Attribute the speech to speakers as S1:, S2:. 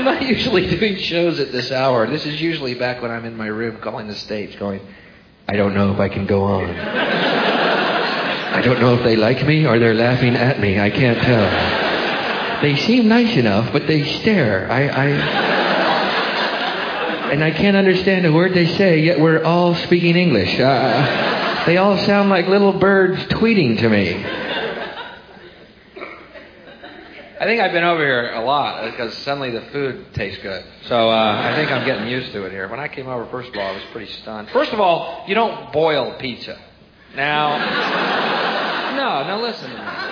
S1: I'm not usually doing shows at this hour. This is usually back when I'm in my room calling the stage going, I don't know if I can go on. I don't know if they like me or they're laughing at me. I can't tell. They seem nice enough, but they stare. And I can't understand a word they say, yet we're all speaking English. They all sound like little birds tweeting to me. I think I've been over here a lot because suddenly the food tastes good. So I think I'm getting used to it here. When I came over, first of all, I was pretty stunned. First of all, you don't boil pizza. Now, no, listen to me.